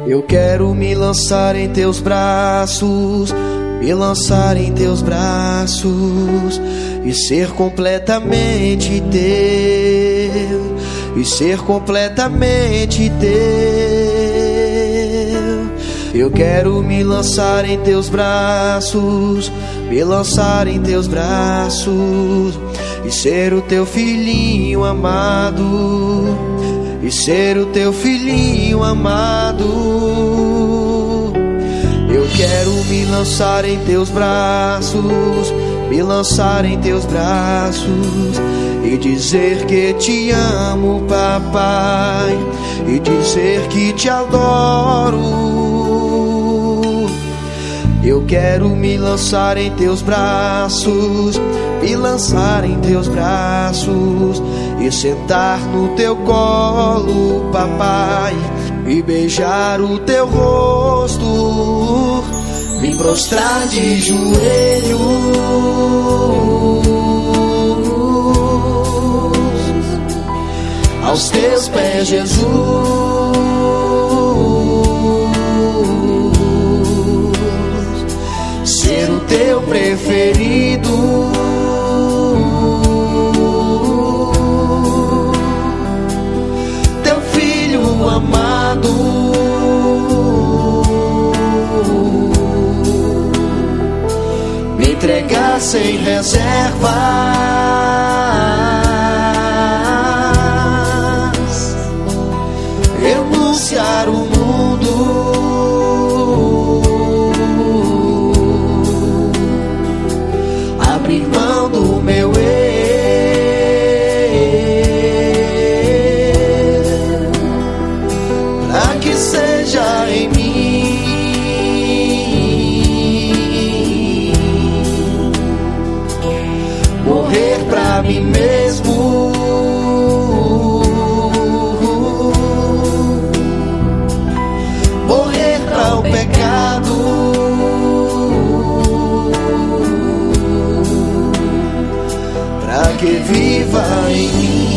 Eu quero me lançar em teus braços, me lançar em teus braços e ser completamente teu, e ser completamente teu. Eu quero me lançar em teus braços, me lançar em teus braços e ser o teu filhinho amado, e ser o teu filhinho amado. Eu quero me lançar em teus braços, me lançar em teus braços e dizer que te amo, papai, e dizer que te adoro. Eu quero me lançar em teus braços, me lançar em teus braços e sentar no teu colo, papai, e beijar o teu rosto, me prostrar de joelhos aos teus pés, Jesus, ser o teu preferido, teu filho amado, me entregar sem reservas, renunciar o mundo, abrir mão do meu eu, pra que seja em mim morrer pra mim mesmo, morrer pra o pecado, pra que viva em mim.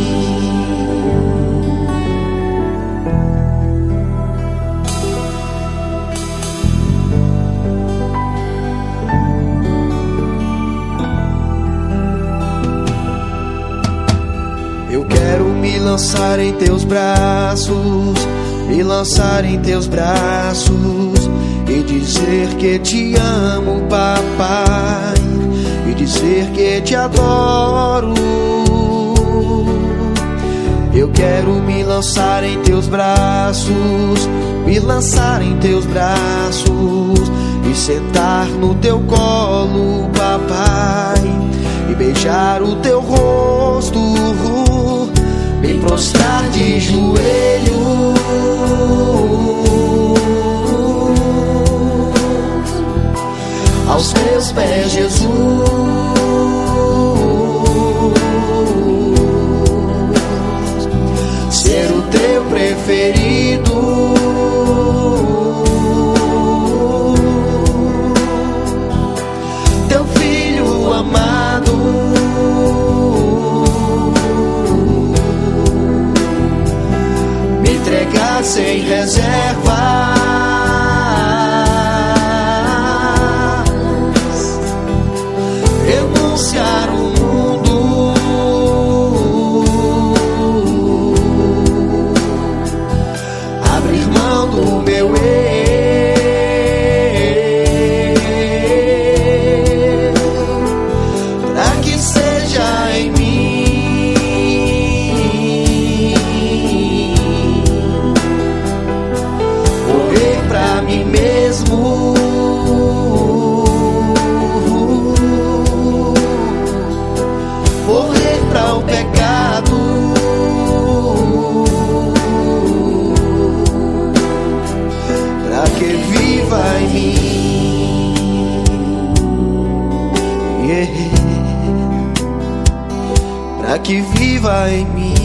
Eu quero me lançar em teus braços, me lançar em teus braços e dizer que te amo, papai, e dizer que te adoro. Eu quero me lançar em teus braços, me lançar em teus braços e sentar no teu colo, papai, e beijar o teu rosto, me prostrar de joelhos aos teus pés, Jesus, ser o teu preferido, teu filho amado, me entregar sem reservas, renunciar o mundo, abrir mão do meu eu, pra que seja em mim morrer pra mim mesmo, morrer pra o pecado, pra que viva em mim, yeah. Pra que viva em mim.